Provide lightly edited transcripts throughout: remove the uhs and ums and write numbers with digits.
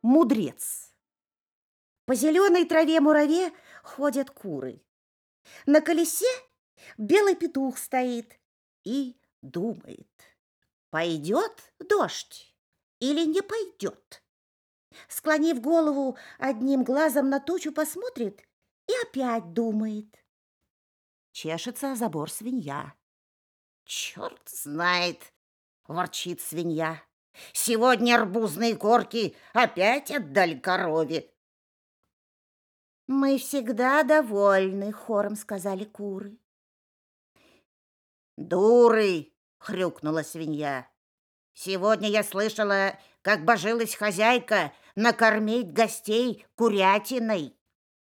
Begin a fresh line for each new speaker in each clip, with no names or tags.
Мудрец. По зеленой траве-мураве ходят куры. На колесе белый петух стоит и думает, пойдет дождь или не пойдет. Склонив голову, одним глазом на тучу посмотрит и опять думает. Чешется о забор свинья. «Черт знает!» – ворчит свинья. «Сегодня арбузные корки опять отдали корове». «Мы всегда довольны», – хором сказали куры. «Дуры!» – хрюкнула свинья. «Сегодня я слышала, как божилась хозяйка накормить гостей курятиной».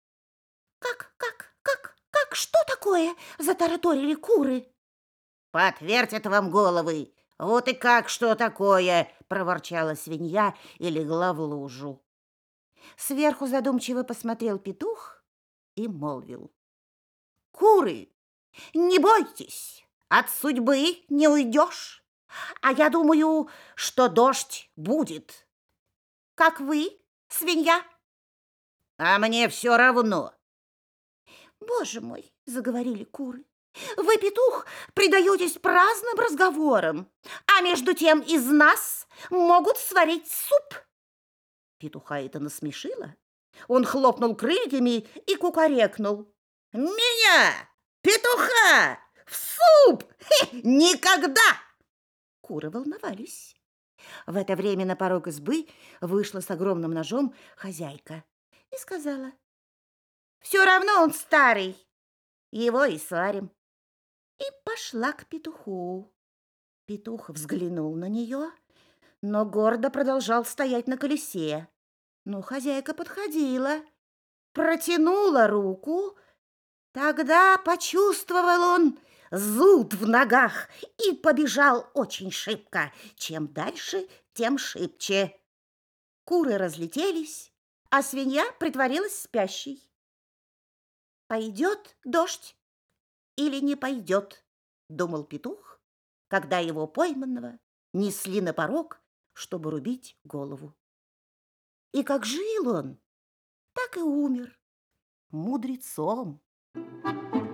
«Как, что такое?» – затараторили куры. «Подтвердят вам головы. Вот и как, что такое!» – проворчала свинья и легла в лужу. Сверху задумчиво посмотрел петух и молвил. «Куры, не бойтесь, от судьбы не уйдешь, а я думаю, что дождь будет. Как вы, свинья?» «А мне все равно». «Боже мой!» – заговорили куры. «Вы, петух, предаетесь праздным разговорам, а между тем из нас могут сварить суп». Петуха это насмешило. Он хлопнул крыльями и кукарекнул. «Меня, петуха, в суп! Никогда!» Куры волновались. В это время на порог избы вышла с огромным ножом хозяйка и сказала: «Все равно он старый, его и сварим». И пошла к петуху. Петух взглянул на нее, но гордо продолжал стоять на колесе. Но хозяйка подходила, протянула руку. Тогда почувствовал он зуд в ногах и побежал очень шибко. Чем дальше, тем шибче. Куры разлетелись, а свинья притворилась спящей. «Пойдет дождь или не пойдет?» – думал петух, когда его пойманного несли на порог, чтобы рубить голову. И как жил он, так и умер мудрецом.